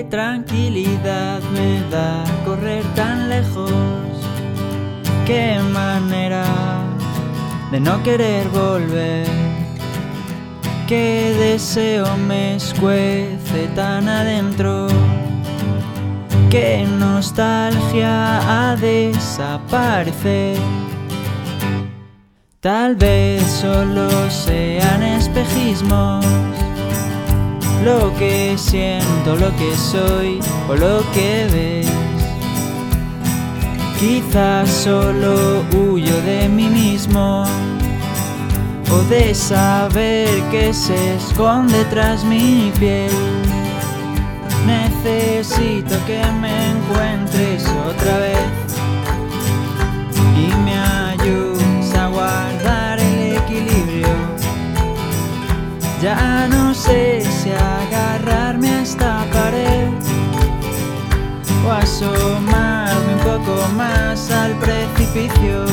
Qué tranquilidad me da correr tan lejos. Qué manera de no querer volver. Qué deseo me escuece tan adentro. Qué nostalgia a desaparecer. Tal vez solo sean espejismos lo que siento, lo que soy o lo que ves. Quizás solo huyo de mí mismo o de saber que se esconde tras mi piel. Necesito que me encuentres otra vez y me ayudes a guardar el equilibrio. Ya no sé si agarrarme a esta pared o asomarme un poco más al precipicio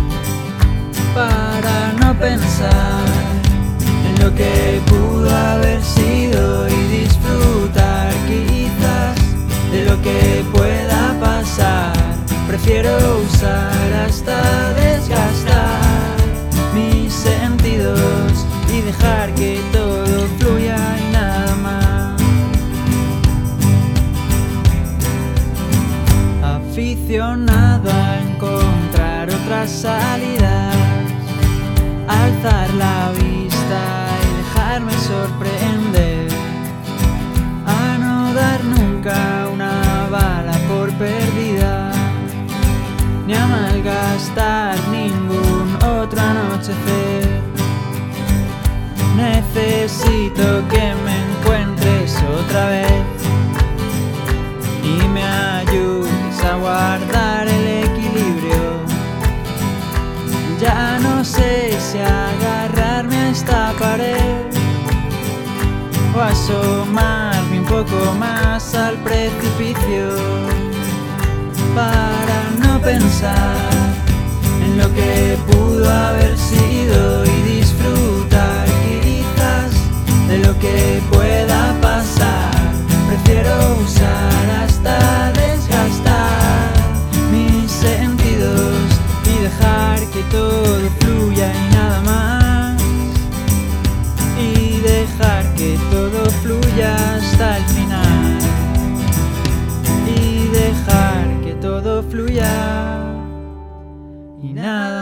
para no pensar en lo que pudo haber sido y disfrutar quizás de lo que pueda pasar. Prefiero usar hasta desgastar mis sentidos y dejar que todo fluya y nada más. Aficionado a encontrar otras salidas, alzar la vista y dejarme sorprender, a no dar nunca una bala por perdida, ni a malgastar ningún otro anochecer. Necesito que me encuentres otra vez y me ayudes a guardar el equilibrio. Ya no sé si agarrarme a esta pared o asomarme un poco más al precipicio para no pensar en lo que pudo haber sido y disfrutar quizás de lo que pueda pasar. Prefiero usar hasta desgastar mis sentidos y dejar que todo fluya y nada más, y dejar que todo fluya hasta el final, y dejar que todo fluya y nada